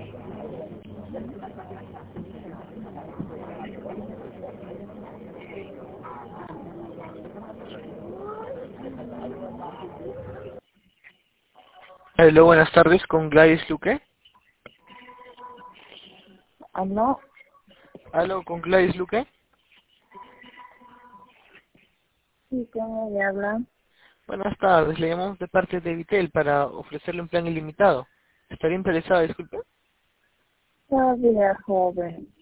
Hello, buenas tardes, con Gladys Luque. ¿Aló? Aló, con Gladys Luque. Sí, ¿cómo le hablan? Buenas tardes, le llamamos de parte de Vitel para ofrecerle un plan ilimitado. ¿Estaría interesado, disculpe? Todavía joven.